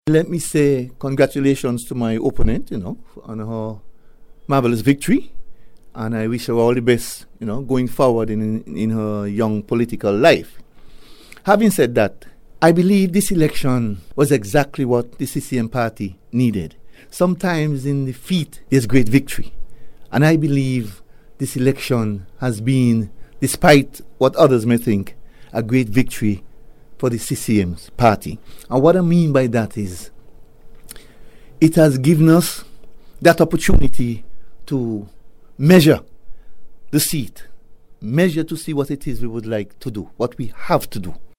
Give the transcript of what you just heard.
Let me say congratulations to my opponent, on her marvelous victory. And I wish her all the best, going forward in her young political life. Having said that, I believe this election was exactly what the CCM party needed. Sometimes in defeat, there's great victory. And I believe this election has been, despite what others may think, a great victory for the CCM's party. And what I mean by that is, it has given us that opportunity to measure the seat, measure to see what it is we would like to do, what we have to do.